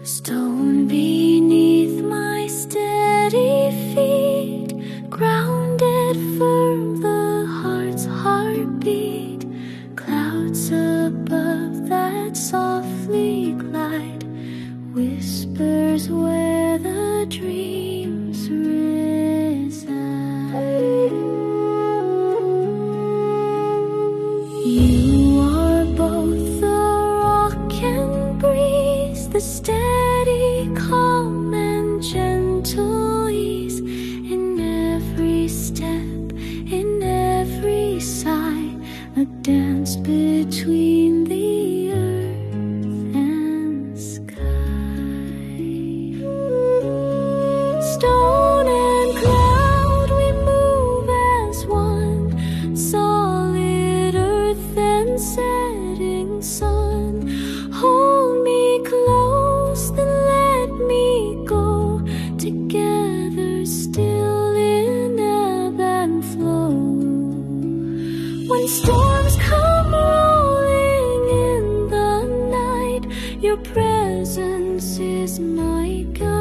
Stone beneath my steady feet, grounded firm the heart's heartbeat. Clouds above that softly glide, whispers where the dreams reside. You are both the rock and breeze, the steady calm and gentle ease. In every step, in every sigh, a dance between the earth and sky. Stone and cloud, we move as one, solid earth and setting sun. Hold me close, then let me go, together still in ebb and flow. When storms come rolling in the night, your presence is my guide.